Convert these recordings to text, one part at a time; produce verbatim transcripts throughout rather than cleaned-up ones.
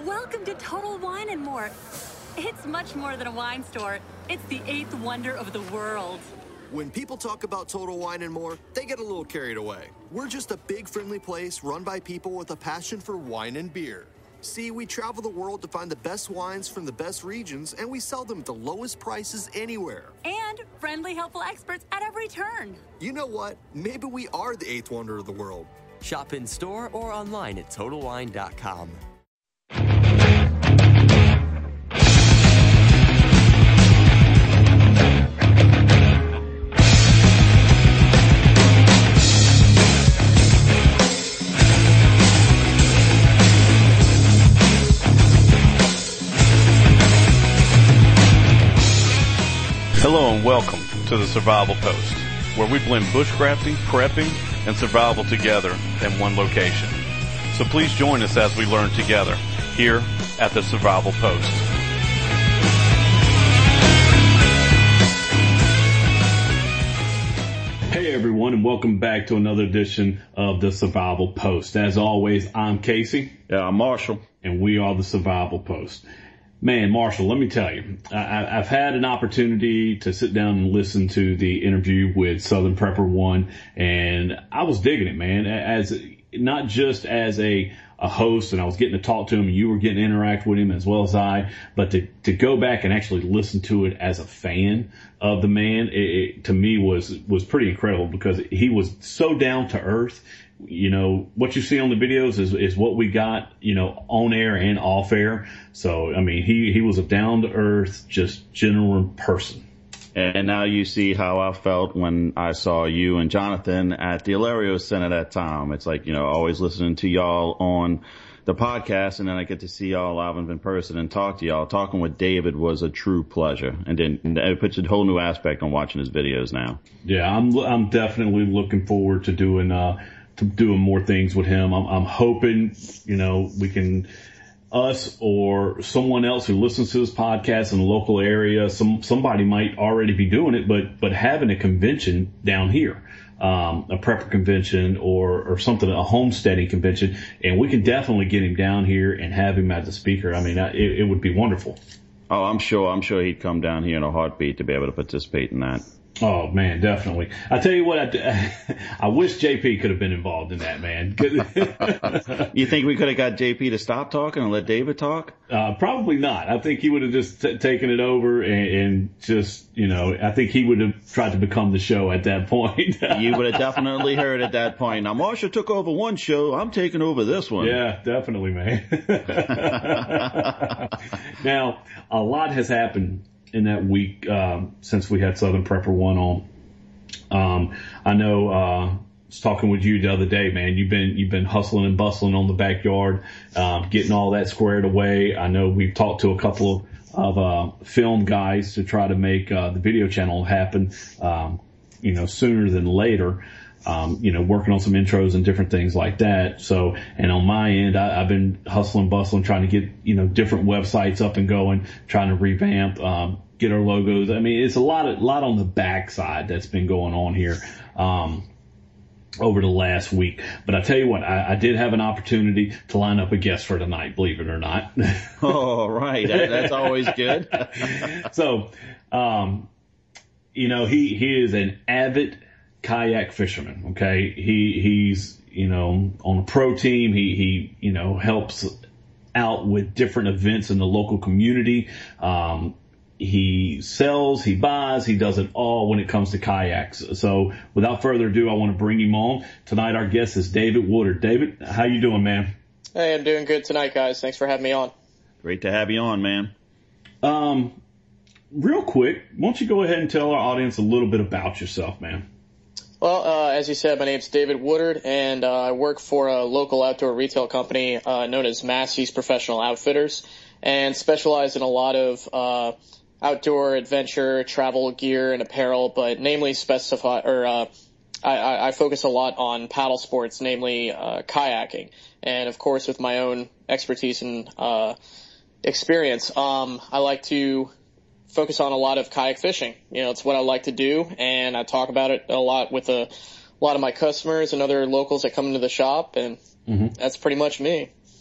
Welcome to Total Wine and More. It's much more than a wine store. It's the eighth wonder of the world. When people talk about Total Wine and More, they get a little carried away. We're just a big, friendly place run by people with a passion for wine and beer. See, we travel the world to find the best wines from the best regions, and we sell them at the lowest prices anywhere. And friendly, helpful experts at every turn. You know what? Maybe we are the eighth wonder of the world. Shop in store or online at total wine dot com. Hello and welcome to the Survival Post, where we blend bushcrafting, prepping, and survival together in one location. So please join us as we learn together here at the Survival Post. Hey everyone, and welcome back to another edition of the Survival Post. As always, I'm Casey. Yeah, I'm Marshall. And we are the Survival Post. Man, Marshall, let me tell you, I, I've had an opportunity to sit down and listen to the interview with Southern Prepper One, and I was digging it, man, as not just as a, a host, and I was getting to talk to him, and you were getting to interact with him as well as I, but to, to go back and actually listen to it as a fan of the man, it, it, to me was, was pretty incredible because he was so down to earth. You know, what you see on the videos is, is what we got, you know, on air and off air. So, I mean, he, he was a down to earth, just general person. And now you see how I felt when I saw you and Jonathan at the Hilario Center that time. It's like, you know, always listening to y'all on the podcast, and then I get to see y'all live in person and talk to y'all. Talking with David was a true pleasure. And then it puts a whole new aspect on watching his videos now. Yeah, I'm, I'm definitely looking forward to doing, uh, to doing more things with him. I'm, I'm hoping, you know, we can, us or someone else who listens to this podcast in the local area, some, somebody might already be doing it, but, but having a convention down here, um, a prepper convention or, or something, a homesteading convention, and we can definitely get him down here and have him as a speaker. I mean, it, it would be wonderful. Oh, I'm sure, I'm sure he'd come down here in a heartbeat to be able to participate in that. Oh man, definitely. I tell you what, I, I wish J P could have been involved in that, man. You think we could have got J P to stop talking and let David talk? Uh, probably not. I think he would have just t- taken it over and, and just, you know, I think he would have tried to become the show at that point. You would have definitely heard at that point. Now, Marsha took over one show. I'm taking over this one. Yeah, definitely, man. Now, a lot has happened in that week, um, since we had Southern Prepper One on. Um, I know, uh, I was talking with you the other day, man, you've been, you've been hustling and bustling on the backyard, um, getting all that squared away. I know we've talked to a couple of, of, uh, film guys to try to make, uh, the video channel happen, um, you know, sooner than later. Um, you know, working on some intros and different things like that. So, and on my end, I, I've been hustling, bustling, trying to get, you know, different websites up and going, trying to revamp, um, get our logos. I mean, it's a lot, a lot on the backside that's been going on here, um, over the last week. But I tell you what, I, I did have an opportunity to line up a guest for tonight, believe it or not. Oh, right. That, that's always good. So, um, you know, he, he is an avid kayak fisherman. Okay. He, he's, you know, on a pro team. He, he, you know, helps out with different events in the local community. Um, he sells, he buys, he does it all when it comes to kayaks. So without further ado, I want to bring him on. Tonight, our guest is David Woodard. David, how you doing, man? Hey, I'm doing good tonight, guys. Thanks for having me on. Great to have you on, man. Um, real quick, why don't you go ahead and tell our audience a little bit about yourself, man? Well, uh, as you said, my name's David Woodard, and uh, I work for a local outdoor retail company uh, known as Massey's Professional Outfitters, and specialize in a lot of uh, outdoor adventure, travel gear, and apparel, but namely specify or uh, I, I focus a lot on paddle sports, namely uh, kayaking, and of course with my own expertise and uh, experience, um, I like to focus on a lot of kayak fishing. You know, it's what I like to do, and I talk about it a lot with a, a lot of my customers and other locals that come into the shop, and mm-hmm. that's pretty much me.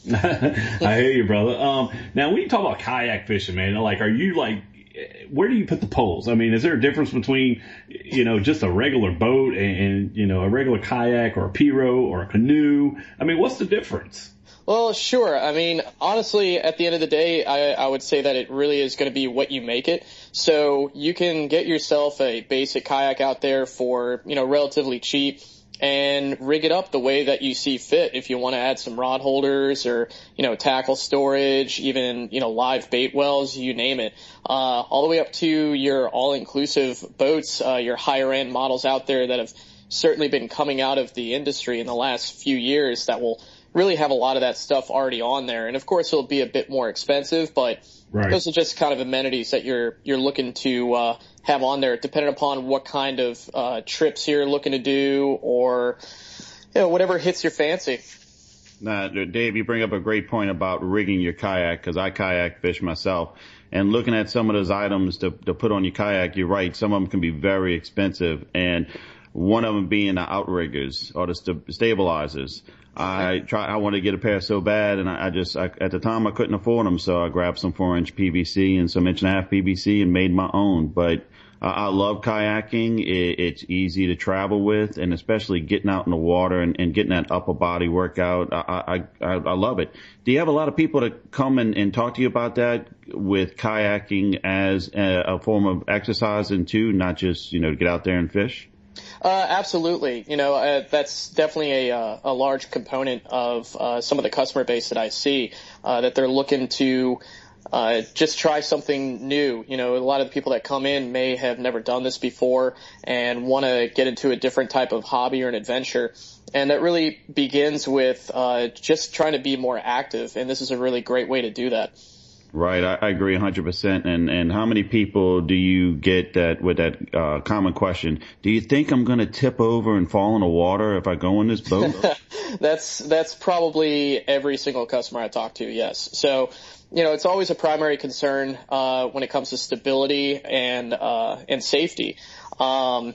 I hear you, brother. Um, now, when you talk about kayak fishing, man, like, are you like, where do you put the poles? I mean, is there a difference between, you know, just a regular boat and, and you know, a regular kayak or a pirogue or a canoe? I mean, what's the difference? Well, sure. I mean, honestly, at the end of the day, I, I would say that it really is going to be what you make it. So you can get yourself a basic kayak out there for, you know, relatively cheap and rig it up the way that you see fit. If you want to add some rod holders or, you know, tackle storage, even, you know, live bait wells, you name it, uh, all the way up to your all-inclusive boats, uh, your higher-end models out there that have certainly been coming out of the industry in the last few years that will really have a lot of that stuff already on there. And of course it'll be a bit more expensive, but right. Those are just kind of amenities that you're, you're looking to, uh, have on there depending upon what kind of, uh, trips you're looking to do or, you know, whatever hits your fancy. Now, Dave, you bring up a great point about rigging your kayak because I kayak fish myself. And looking at some of those items to, to put on your kayak, you're right. Some of them can be very expensive. And one of them being the outriggers or the st- stabilizers. I try. I wanted to get a pair so bad, and I, I just I, at the time I couldn't afford them, so I grabbed some four inch P V C and some inch and a half P V C and made my own. But uh, I love kayaking. It, it's easy to travel with, and especially getting out in the water and, and getting that upper body workout. I, I I I love it. Do you have a lot of people that come and, and talk to you about that with kayaking as a, a form of exercise and too, not just you know to get out there and fish? Uh, absolutely. You know, uh, that's definitely a, uh, a large component of, uh, some of the customer base that I see, uh, that they're looking to, uh, just try something new. You know, a lot of the people that come in may have never done this before and want to get into a different type of hobby or an adventure. And that really begins with, uh, just trying to be more active. And this is a really great way to do that. Right. I, I agree one hundred percent. And, and how many people do you get that with that uh, common question? Do you think I'm going to tip over and fall in the water if I go in this boat? that's that's probably every single customer I talk to, yes. So, you know, it's always a primary concern uh, when it comes to stability and uh, and safety. Um,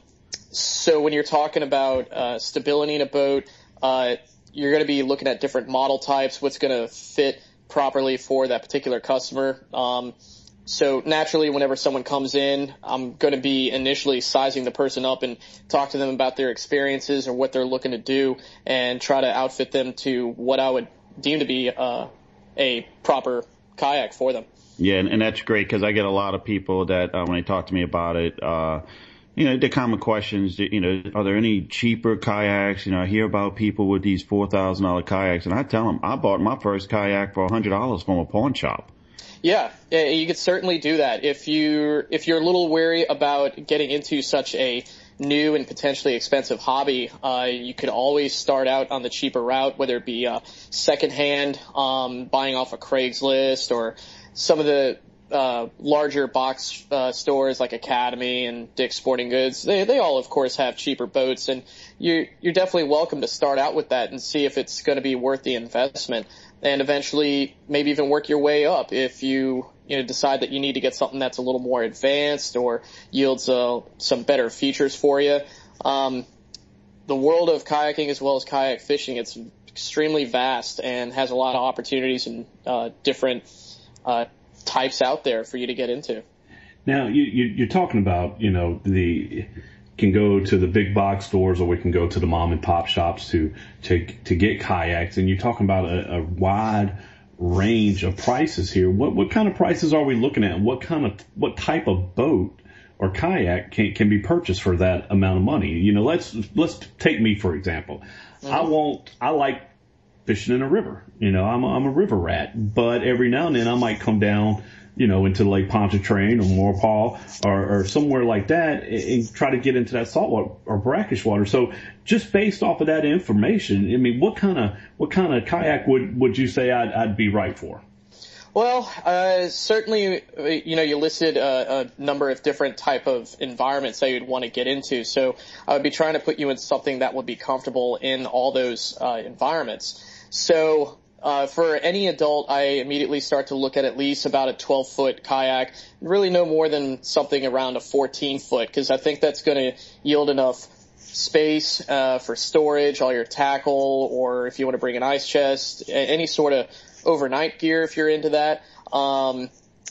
so when you're talking about uh, stability in a boat, uh, you're going to be looking at different model types, what's going to fit properly for that particular customer. Um, so naturally, whenever someone comes in, I'm going to be initially sizing the person up and talk to them about their experiences or what they're looking to do and try to outfit them to what I would deem to be uh, a proper kayak for them. Yeah, and, and that's great because I get a lot of people that uh, when they talk to me about it, uh, you know, the common questions, you know, are there any cheaper kayaks? You know, I hear about people with these four thousand dollars kayaks, and I tell them I bought my first kayak for one hundred dollars from a pawn shop. Yeah, you could certainly do that. If you're, if you're a little wary about getting into such a new and potentially expensive hobby, uh, you could always start out on the cheaper route, whether it be uh, secondhand, um, buying off of Craigslist or some of the uh larger box uh stores like Academy and Dick's Sporting Goods. They they all of course have cheaper boats, and you you're definitely welcome to start out with that and see if it's going to be worth the investment, and eventually maybe even work your way up if you you know decide that you need to get something that's a little more advanced or yields uh, some better features for you. Um the world of kayaking as well as kayak fishing, it's extremely vast and has a lot of opportunities and uh different uh types out there for you to get into. Now, you, you, you're talking about, you know, the can go to the big box stores or we can go to the mom and pop shops to to, to get kayaks, and you're talking about a, a wide range of prices here. What what kind of prices are we looking at? What kind of what type of boat or kayak can can be purchased for that amount of money? You know, let's let's take me for example. Mm-hmm. I won't. I like fishing in a river. You know, I'm a, I'm a river rat, but every now and then I might come down, you know, into Lake Pontchartrain or Maurepas or, or somewhere like that and, and try to get into that saltwater or brackish water. So just based off of that information, I mean, what kind of what kind of kayak would would you say I'd, I'd be right for? Well, uh, certainly, you know, you listed a, a number of different type of environments that you'd want to get into. So I would be trying to put you in something that would be comfortable in all those uh, environments. So uh, for any adult, I immediately start to look at at least about a twelve foot kayak, really no more than something around a fourteen foot, because I think that's going to yield enough space uh, for storage, all your tackle, or if you want to bring an ice chest, any sort of overnight gear if you're into that. Um,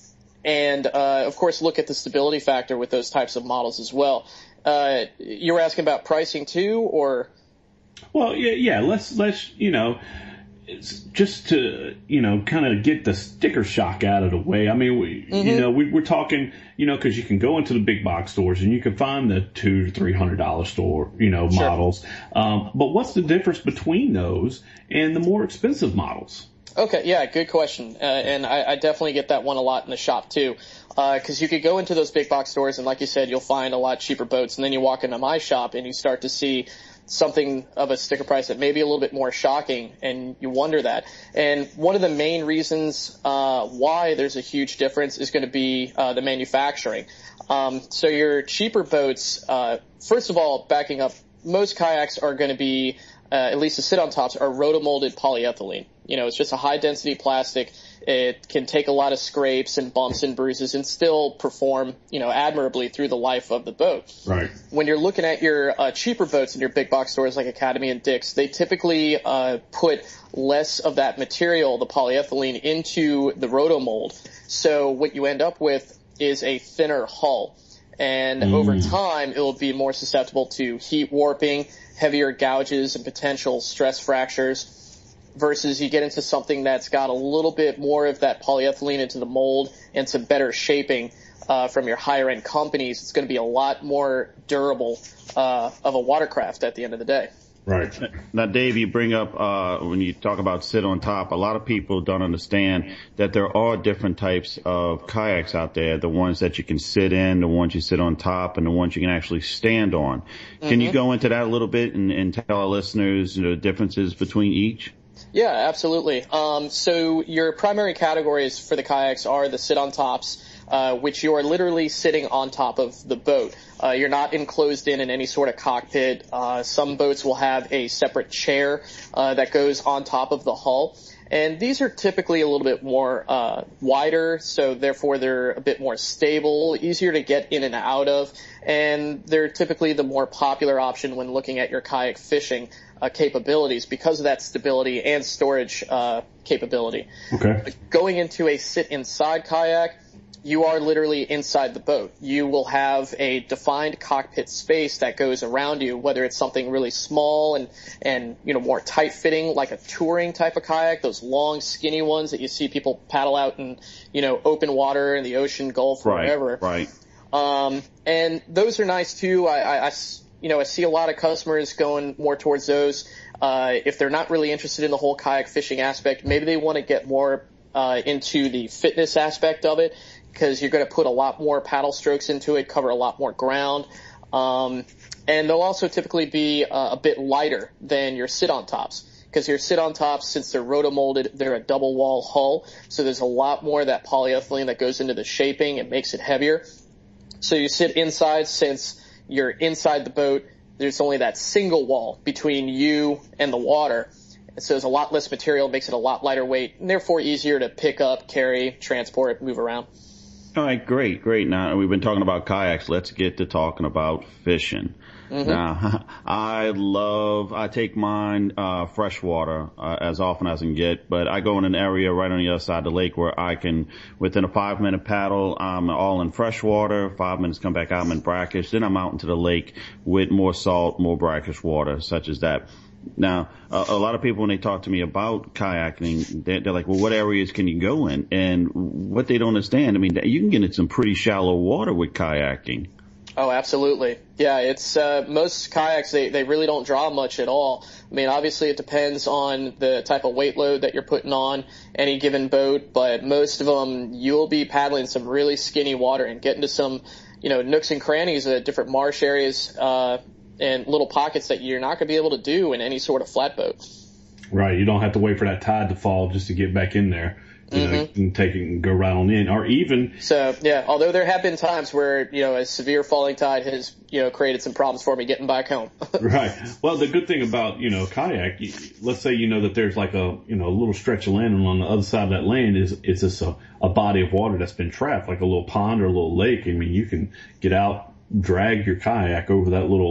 and, uh, of course, look at the stability factor with those types of models as well. Uh, you were asking about pricing too, or? Well, yeah, yeah. Let's let's you know, it's just to you know, kind of get the sticker shock out of the way. I mean, we, mm-hmm. you know, we, we're talking, you know, because you can go into the big box stores and you can find the two to three hundred dollar store, you know, sure. models. Um, but what's the difference between those and the more expensive models? Okay, yeah, good question, uh, and I, I definitely get that one a lot in the shop too, because uh, you could go into those big box stores and, like you said, you'll find a lot cheaper boats, and then you walk into my shop and you start to see something of a sticker price that may be a little bit more shocking, and you wonder that. And one of the main reasons uh, why there's a huge difference is going to be uh, the manufacturing. Um, so your cheaper boats, uh, first of all, backing up, most kayaks are going to be, uh, at least the sit-on tops, are rotomolded polyethylene. You know, it's just a high-density plastic. It can take a lot of scrapes and bumps and bruises and still perform, you know, admirably through the life of the boat. Right. When you're looking at your uh, cheaper boats in your big box stores like Academy and Dick's, they typically uh, put less of that material, the polyethylene, into the rotomold. So what you end up with is a thinner hull. And mm. over time, it will be more susceptible to heat warping, heavier gouges, and potential stress fractures. Versus you get into something that's got a little bit more of that polyethylene into the mold and some better shaping uh, from your higher end companies. It's going to be a lot more durable uh, of a watercraft at the end of the day. Right. Now, Dave, you bring up, uh, when you talk about sit on top, a lot of people don't understand that there are different types of kayaks out there, the ones that you can sit in, the ones you sit on top, and the ones you can actually stand on. Can mm-hmm. you go into that a little bit and, and tell our listeners, you know, the differences between each? Yeah, absolutely. Um, so your primary categories for the kayaks are the sit-on tops, uh, which you are literally sitting on top of the boat. Uh, you're not enclosed in in any sort of cockpit. Uh, some boats will have a separate chair uh, that goes on top of the hull. And these are typically a little bit more uh, wider, so therefore they're a bit more stable, easier to get in and out of, and they're typically the more popular option when looking at your kayak fishing uh, capabilities because of that stability and storage uh, capability. Okay. Going into a sit-inside kayak, you are literally inside the boat. You will have a defined cockpit space that goes around you, whether it's something really small and, and, you know, more tight fitting, like a touring type of kayak, those long skinny ones that you see people paddle out in, you know, open water in the ocean, Gulf, or right, wherever. Right. Um, and those are nice too. I, I, I, you know, I see a lot of customers going more towards those. Uh, if they're not really interested in the whole kayak fishing aspect, maybe they want to get more, uh, into the fitness aspect of it, because you're going to put a lot more paddle strokes into it, cover a lot more ground. Um, and they'll also typically be uh, a bit lighter than your sit-on tops, because your sit-on tops, since they're rotomolded, they're a double wall hull. So there's a lot more of that polyethylene that goes into the shaping. It makes it heavier. So you sit inside, since you're inside the boat, there's only that single wall between you and the water. So there's a lot less material, makes it a lot lighter weight, and therefore easier to pick up, carry, transport, move around. All right, great, great. Now, we've been talking about kayaks. Let's get to talking about fishing. Mm-hmm. Now, I love, I take mine uh, freshwater uh, as often as I can get, but I go in an area right on the other side of the lake where I can, within a five-minute paddle, I'm all in freshwater, five minutes come back out, I'm in brackish, then I'm out into the lake with more salt, more brackish water, such as that. Now, a, a lot of people, when they talk to me about kayaking, they're, they're like, well, what areas can you go in? And what they don't understand, I mean, you can get in some pretty shallow water with kayaking. Oh, absolutely. Yeah, it's uh, most kayaks, they, they really don't draw much at all. I mean, obviously it depends on the type of weight load that you're putting on any given boat, but most of them, you'll be paddling some really skinny water and get into some, you know, nooks and crannies at different marsh areas, uh, and little pockets that you're not going to be able to do in any sort of flatboat. Right. You don't have to wait for that tide to fall just to get back in there. You mm-hmm. know, you can take it and go right on in, or even. So, yeah, although there have been times where, you know, a severe falling tide has, you know, created some problems for me getting back home. Right. Well, the good thing about, you know, kayak, let's say you know that there's like a, you know, a little stretch of land, and on the other side of that land is, it's just a, a body of water that's been trapped, like a little pond or a little lake. I mean, you can get out, drag your kayak over that little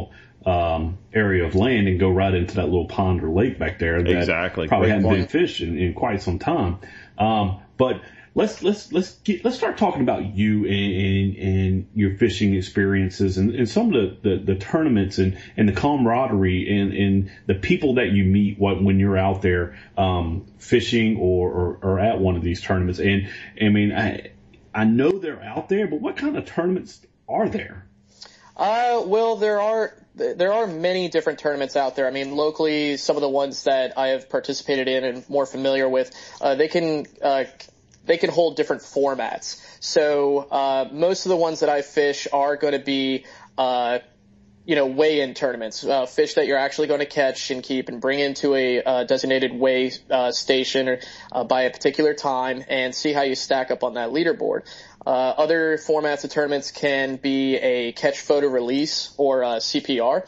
um, area of land and go right into that little pond or lake back there that exactly. probably Great hadn't point. been fished in, in quite some time. Um, but let's let's let's get, let's start talking about you and, and, and your fishing experiences and, and some of the, the, the tournaments and, and the camaraderie and, and the people that you meet when you're out there um, fishing or, or, or at one of these tournaments. And I mean, I I know they're out there, but what kind of tournaments are there? Uh, well, there are there are many different tournaments out there. I mean, locally, some of the ones that I have participated in and more familiar with, uh, they can uh, they can hold different formats. So uh, most of the ones that I fish are going to be uh, you know, weigh-in tournaments, uh, fish that you're actually going to catch and keep and bring into a uh, designated weigh uh, station or, uh, by a particular time and see how you stack up on that leaderboard. Uh, other formats of tournaments can be a catch, photo, release, or uh, C P R,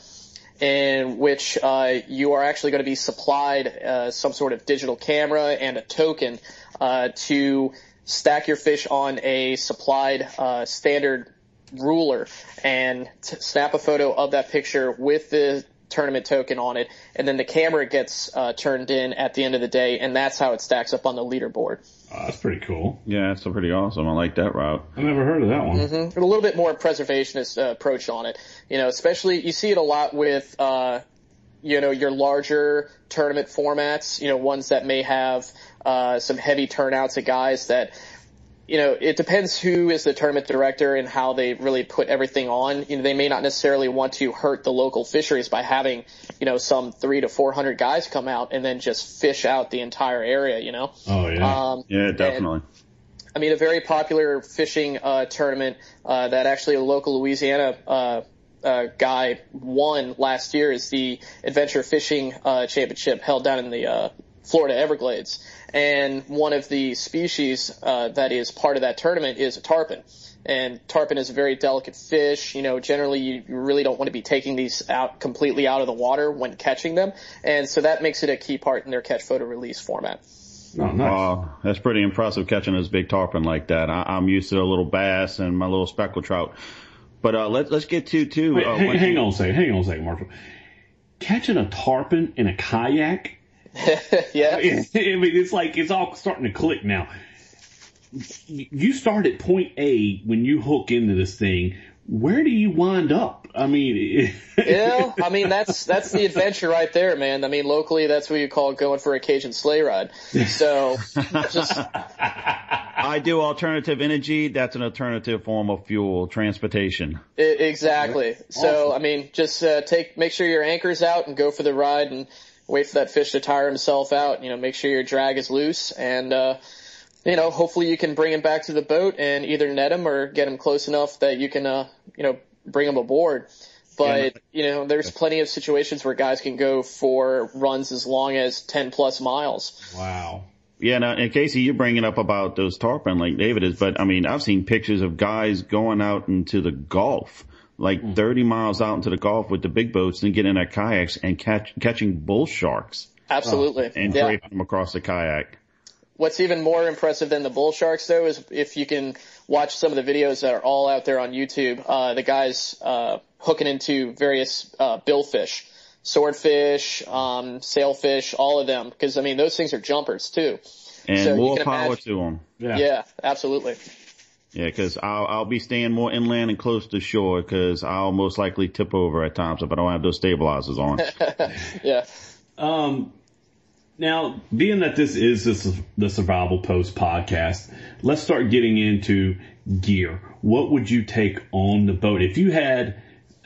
in which uh, you are actually going to be supplied uh, some sort of digital camera and a token uh, to stack your fish on a supplied uh, standard ruler and t- snap a photo of that picture with the tournament token on it, and then the camera gets uh, turned in at the end of the day, and that's how it stacks up on the leaderboard. Oh, that's pretty cool. Yeah, that's pretty awesome. I like that route. I never heard of that one. Mm-hmm. A little bit more preservationist uh, approach on it. You know, especially you see it a lot with, uh, you know, your larger tournament formats. You know, ones that may have uh, some heavy turnouts of guys that. You know, it depends who is the tournament director and how they really put everything on. You know, they may not necessarily want to hurt the local fisheries by having, you know, some three to four hundred guys come out and then just fish out the entire area. You know. Oh yeah. Um, yeah, definitely. And, I mean, a very popular fishing uh, tournament uh, that actually a local Louisiana uh, uh, guy won last year is the Adventure Fishing uh, Championship held down in the uh, Florida Everglades. And one of the species uh, that is part of that tournament is a tarpon. And tarpon is a very delicate fish. You know, generally you, you really don't want to be taking these out completely out of the water when catching them. And so that makes it a key part in their catch, photo, release format. Oh, nice. Wow, that's pretty impressive catching this big tarpon like that. I, I'm used to the little bass and my little speckled trout. But uh, let's let's get to to. Wait, uh, hang, hang on a second. Hang on a second, Marshall. Catching a tarpon in a kayak. Yeah. I mean, it's like it's all starting to click now. You start at point A when you hook into this thing. Where do you wind up? I mean, yeah, I mean that's that's the adventure right there, man. I mean, locally that's what you call going for a Cajun sleigh ride. So, just I do alternative energy. That's an alternative form of fuel transportation. I- exactly. So, I mean, just uh, take make sure your anchor's out and go for the ride and wait for that fish to tire himself out. You know, make sure your drag is loose and. uh You know, hopefully you can bring him back to the boat and either net him or get him close enough that you can, uh, you know, bring him aboard. But, you know, there's plenty of situations where guys can go for runs as long as ten plus miles. Wow. Yeah, now, and Casey, you're bringing up about those tarpon like David is, but I mean, I've seen pictures of guys going out into the Gulf, like mm. thirty miles out into the Gulf with the big boats and getting in their kayaks and catch, catching bull sharks. Absolutely. Uh, and yeah. draping them across the kayak. What's even more impressive than the bull sharks, though, is if you can watch some of the videos that are all out there on YouTube, uh, the guys uh, hooking into various uh, billfish, swordfish, um, sailfish, all of them. Because, I mean, those things are jumpers, too. And so more you can power imagine, to them. Yeah, yeah absolutely. Yeah, because I'll, I'll be staying more inland and close to shore because I'll most likely tip over at times if I don't have those stabilizers on. yeah. Um. Now, being that this is the, the Survival Post podcast, let's start getting into gear. What would you take on the boat? If you had,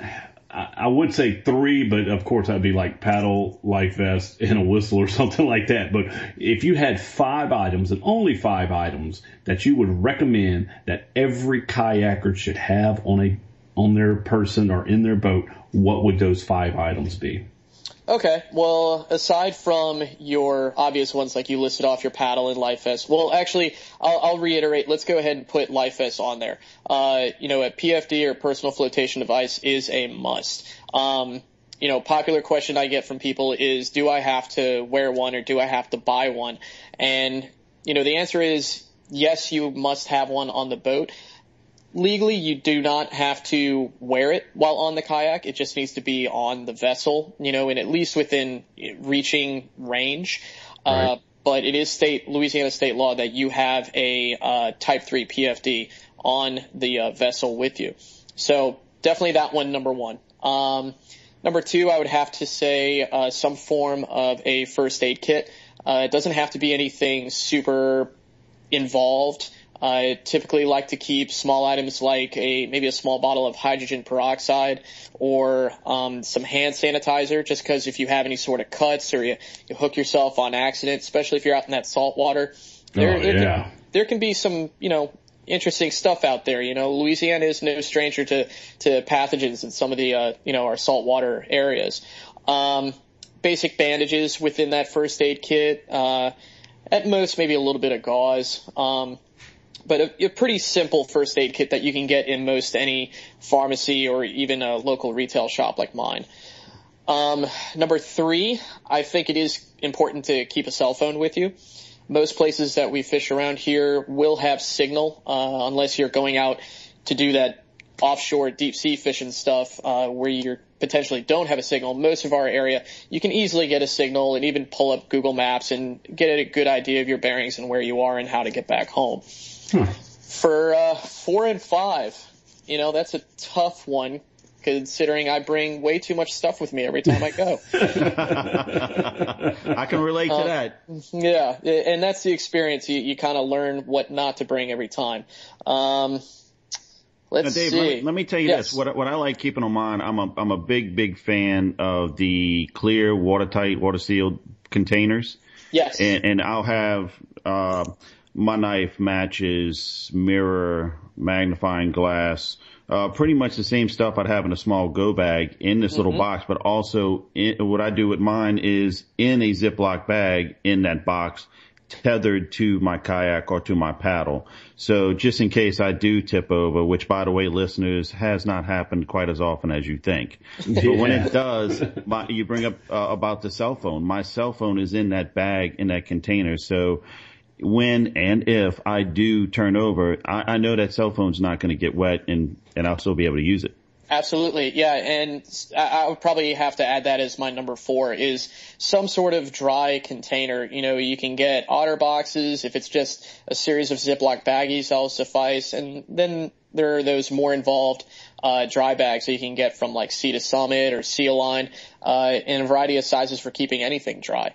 I would say three, but of course that'd be like paddle, life vest, and a whistle or something like that. But if you had five items and only five items that you would recommend that every kayaker should have on a on their person or in their boat, what would those five items be? Okay, well, aside from your obvious ones like you listed off, your paddle and life vest, well, actually, I'll, I'll reiterate, let's go ahead and put life vest on there. Uh, you know, a P F D or personal flotation device is a must. Um, you know, popular question I get from people is, do I have to wear one or do I have to buy one? And, you know, the answer is yes, you must have one on the boat. legally, you do not have to wear it while on the kayak. It just needs to be on the vessel, you know, and at least within reaching range. Right. Uh, but it is state, Louisiana state law that you have a uh, Type three P F D on the uh, vessel with you. So definitely that one, number one. Um, number two, I would have to say uh, some form of a first aid kit. Uh, it doesn't have to be anything super involved. I typically like to keep small items like a maybe a small bottle of hydrogen peroxide or um, some hand sanitizer, just because if you have any sort of cuts or you, you hook yourself on accident, especially if you're out in that salt water, there, oh, there, yeah. can, there can be some, you know, interesting stuff out there. You know, Louisiana is no stranger to, to pathogens in some of the, uh, you know, our saltwater areas. Um, basic bandages within that first aid kit, uh, at most maybe a little bit of gauze. Um, But a, a pretty simple first aid kit that you can get in most any pharmacy or even a local retail shop like mine. Um, number three, I think it is important to keep a cell phone with you. Most places that we fish around here will have signal, uh, unless you're going out to do that offshore deep sea fishing stuff, uh, where you potentially don't have a signal. Most of our area, you can easily get a signal and even pull up Google Maps and get a good idea of your bearings and where you are and how to get back home. Hmm. For uh, four and five, you know, that's a tough one considering I bring way too much stuff with me every time I go. I can relate to uh, that. Yeah, and that's the experience. You, you kind of learn what not to bring every time. Um, let's now, Dave, see. Let me, let me tell you yes. this. What, what I like keeping on mind, I'm a, I'm a big, big fan of the clear, watertight, water-sealed containers. Yes. And, and I'll have uh, my knife, matches, mirror, magnifying glass, uh, pretty much the same stuff I'd have in a small go bag in this mm-hmm. little box, but also in, what I do with mine is in a Ziploc bag in that box, tethered to my kayak or to my paddle. So just in case I do tip over, which by the way, listeners, has not happened quite as often as you think. Yeah. But when it does, my, you bring up uh, about the cell phone. My cell phone is in that bag, in that container. So when and if I do turn over, I, I know that cell phone's not going to get wet and, and I'll still be able to use it. Absolutely. Yeah. And I would probably have to add that as my number four is some sort of dry container. You know, you can get otter boxes. If it's just a series of Ziploc baggies, that'll suffice. And then there are those more involved, uh, dry bags that you can get from like Sea to Summit or Sea Line, uh, in a variety of sizes for keeping anything dry.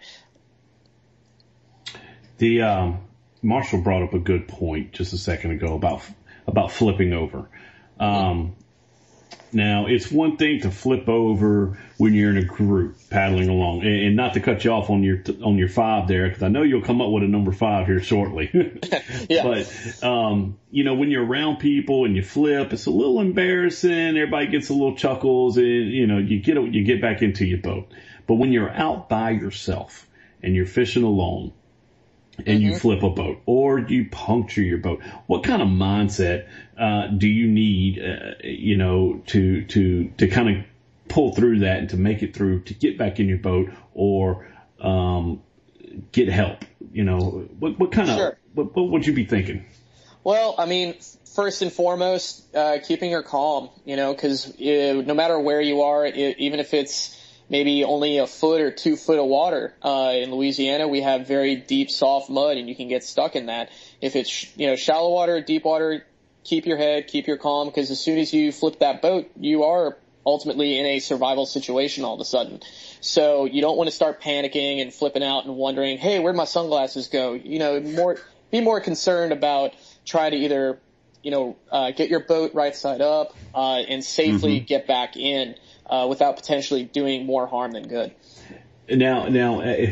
The, um, Marshall brought up a good point just a second ago about, about flipping over. Um, Now, it's one thing to flip over when you're in a group paddling along, and, and not to cut you off on your on your five there, because I know you'll come up with a number five here shortly. Yeah. But um, you know, when you're around people and you flip, it's a little embarrassing. Everybody gets a little chuckles, and you know, you get you get back into your boat. But when you're out by yourself and you're fishing alone, and mm-hmm. you flip a boat or you puncture your boat, what kind of mindset uh, do you need, uh, you know, to to to kind of pull through that and to make it through, to get back in your boat or um, get help? You know, what what kind sure. of what, what would you be thinking? Well, I mean, first and foremost, uh, keeping her calm. You know, because uh, no matter where you are, it, even if it's maybe only a foot or two foot of water. Uh, in Louisiana, we have very deep, soft mud, and you can get stuck in that. If it's, you know, shallow water, deep water, keep your head, keep your calm, because as soon as you flip that boat, you are ultimately in a survival situation all of a sudden. So you don't want to start panicking and flipping out and wondering, hey, where'd my sunglasses go? You know, more, be more concerned about trying to either, you know, uh, get your boat right side up, uh, and safely mm-hmm. get back in. Uh, without potentially doing more harm than good. Now, now, uh,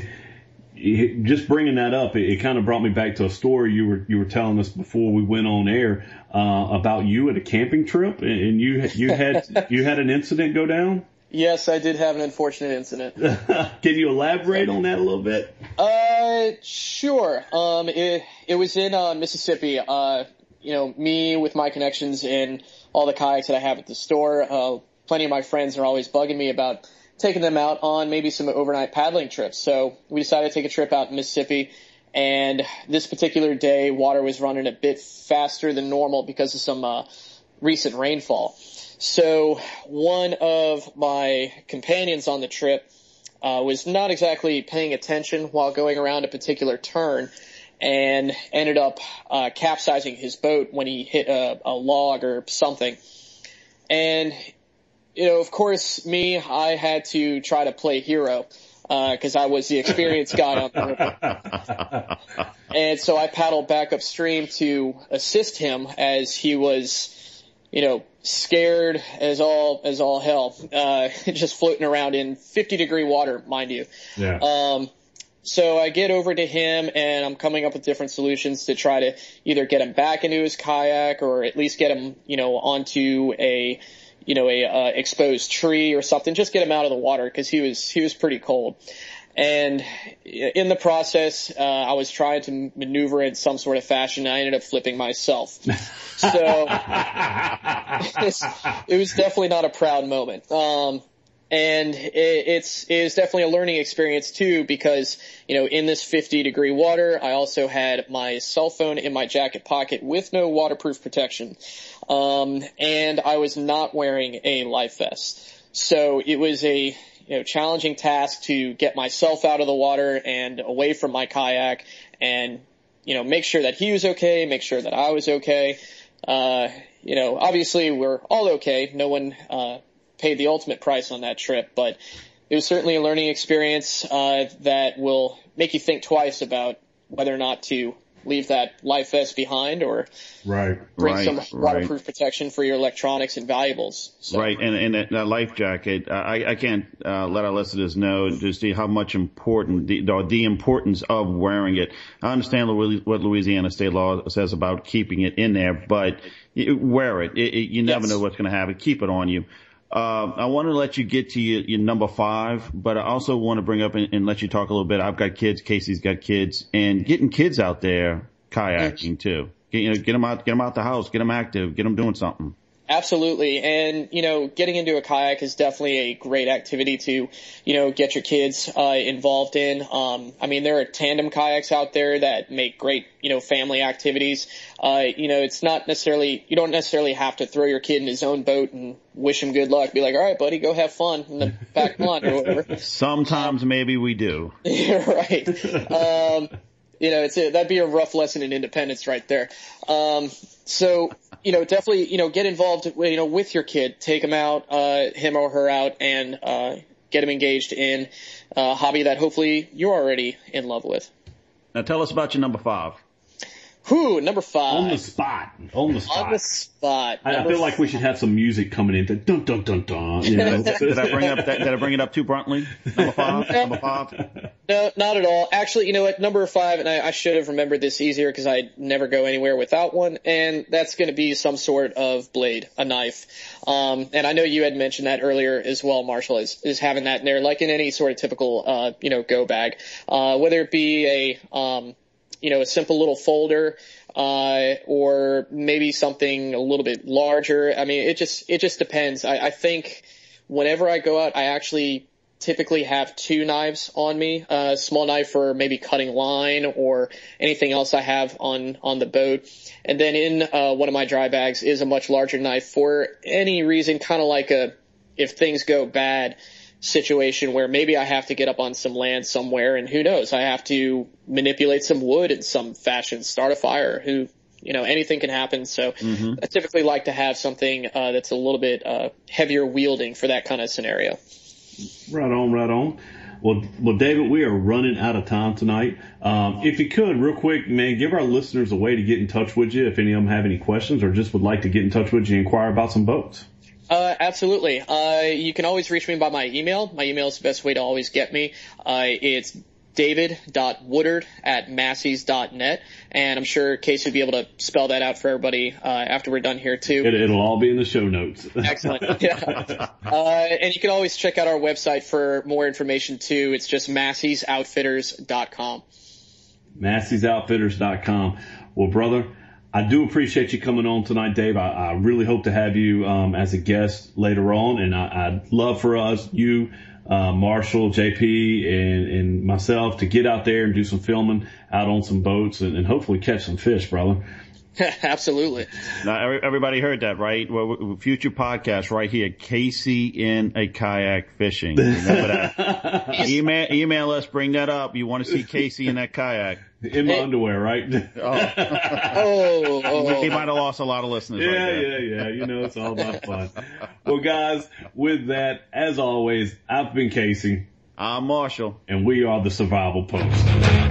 just bringing that up, it, it kind of brought me back to a story you were you were telling us before we went on air uh, about you at a camping trip, and you you had you had an incident go down. Yes, I did have an unfortunate incident. Can you elaborate on that a little bit? Uh, sure. Um, it it was in uh, Mississippi. Uh, you know, me with my connections and all the kayaks that I have at the store. Uh, Plenty of my friends are always bugging me about taking them out on maybe some overnight paddling trips. So we decided to take a trip out in Mississippi. And this particular day, water was running a bit faster than normal because of some uh, recent rainfall. So one of my companions on the trip uh, was not exactly paying attention while going around a particular turn, and ended up uh, capsizing his boat when he hit a, a log or something. And, you know, of course, me, I had to try to play hero because uh, I was the experienced guy on the river. And so I paddled back upstream to assist him as he was, you know, scared as all as all hell, uh, just floating around in fifty degree water, mind you. Yeah. Um, So I get over to him, and I'm coming up with different solutions to try to either get him back into his kayak or at least get him, you know, onto a, you know, a uh, exposed tree or something. Just get him out of the water because he was he was pretty cold. And in the process, uh, I was trying to maneuver in some sort of fashion. And I ended up flipping myself. So it was definitely not a proud moment. Um, And it, it's it is definitely a learning experience too, because you know in this fifty degree water, I also had my cell phone in my jacket pocket with no waterproof protection, um, and I was not wearing a life vest. So it was a you know challenging task to get myself out of the water and away from my kayak, and you know make sure that he was okay, make sure that I was okay. Uh, you know, obviously we're all okay. No one. Uh, paid the ultimate price on that trip, but it was certainly a learning experience uh, that will make you think twice about whether or not to leave that life vest behind or right. bring right, some waterproof right. protection for your electronics and valuables. So. Right, and, and that, that life jacket, I, I can't uh, let our listeners know just see how much important, the, the importance of wearing it. I understand what Louisiana state law says about keeping it in there, but wear it. it, it you never yes. know what's going to happen. Keep it on you. Uh, I want to let you get to your, your number five, but I also want to bring up and, and let you talk a little bit. I've got kids. Casey's got kids, and getting kids out there kayaking too. Get, you know, get them out, get them out the house, get them active, get them doing something. Absolutely. And, you know, getting into a kayak is definitely a great activity to, you know, get your kids uh, involved in. Um, I mean, there are tandem kayaks out there that make great, you know, family activities. Uh, you know, it's not necessarily, you don't necessarily have to throw your kid in his own boat and wish him good luck. Be like, all right, buddy, go have fun in the back lawn or whatever. Sometimes maybe we do. You're right. Um, you know, it's a, that'd be a rough lesson in independence right there. Um, so, you know, definitely, you know, get involved, you know, with your kid, take him out, uh, him or her out, and, uh, get him engaged in a hobby that hopefully you're already in love with. Now tell us about your number five. Whew, number five. On the spot. On the spot. On the spot. I, I feel like we should have some music coming in. To dun dun dun dun. You know? Did I bring up that, did I bring it up too bluntly? Number five. Number five. No, not at all. Actually, you know what? Number five, and I, I should have remembered this easier because I never go anywhere without one, and that's going to be some sort of blade, a knife. Um, and I know you had mentioned that earlier as well, Marshall, is, is having that in there, like in any sort of typical, uh, you know, go bag. Uh, whether it be a, um, you know, a simple little folder, uh, or maybe something a little bit larger. I mean, it just, it just depends. I, I think whenever I go out, I actually typically have two knives on me, a small knife for maybe cutting line or anything else I have on, on the boat. And then in, uh, one of my dry bags is a much larger knife for any reason, kind of like a, if things go bad situation where maybe I have to get up on some land somewhere, and who knows, I have to manipulate some wood in some fashion, start a fire, who, you know, anything can happen. So mm-hmm. I typically like to have something uh, that's a little bit uh, heavier wielding for that kind of scenario. Right on, right on. Well, well, David, we are running out of time tonight. Um, if you could, real quick, man, give our listeners a way to get in touch with you if any of them have any questions or just would like to get in touch with you and inquire about some boats. Uh, absolutely. Uh, you can always reach me by my email. My email is the best way to always get me. Uh, it's david dot woodard at massey's dot net. And I'm sure Casey will be able to spell that out for everybody, uh, after we're done here too. It, it'll all be in the show notes. Excellent. Yeah. Uh, and you can always check out our website for more information too. It's just masseys outfitters dot com. masseys outfitters dot com. Well, brother, I do appreciate you coming on tonight, Dave. I, I really hope to have you um, as a guest later on, and I, I'd love for us, you, uh, Marshall, J P, and, and myself to get out there and do some filming out on some boats and, and hopefully catch some fish, brother. Absolutely. Now, every, everybody heard that, right? Well, future podcast right here, Casey in a kayak fishing. Remember that? email, email us, bring that up. You want to see Casey in that kayak. In my hey. underwear, right? Oh. oh, oh. We might have lost a lot of listeners. Yeah, right there. yeah, yeah. You know, it's all about fun. Well, guys, with that, as always, I've been Casey. I'm Marshall. And we are the Survival Post.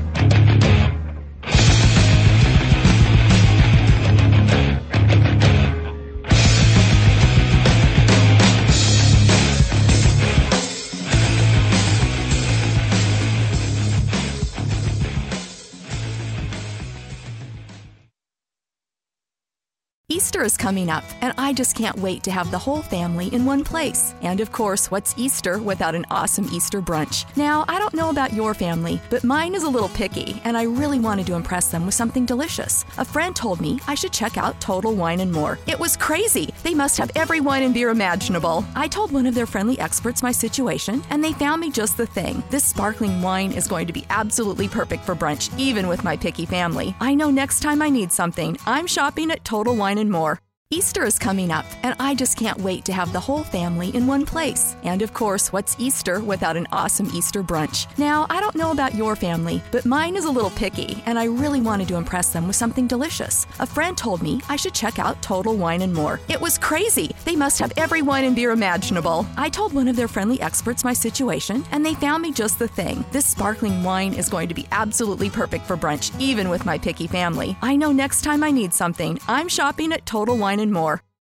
Easter is coming up, and I just can't wait to have the whole family in one place. And of course, what's Easter without an awesome Easter brunch? Now, I don't know about your family, but mine is a little picky, and I really wanted to impress them with something delicious. A friend told me I should check out Total Wine and More. It was crazy. They must have every wine and beer imaginable. I told one of their friendly experts my situation, and they found me just the thing. This sparkling wine is going to be absolutely perfect for brunch, even with my picky family. I know next time I need something, I'm shopping at Total Wine and More. Easter is coming up, and I just can't wait to have the whole family in one place. And of course, what's Easter without an awesome Easter brunch? Now, I don't know about your family, but mine is a little picky, and I really wanted to impress them with something delicious. A friend told me I should check out Total Wine and More. It was crazy. They must have every wine and beer imaginable. I told one of their friendly experts my situation, and they found me just the thing. This sparkling wine is going to be absolutely perfect for brunch, even with my picky family. I know next time I need something, I'm shopping at Total Wine and More.